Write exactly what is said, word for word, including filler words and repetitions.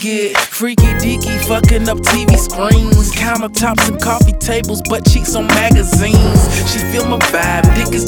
get freaky deaky, fucking up T V screens, countertops and coffee tables, butt cheeks on magazines. She feel my vibe, dick is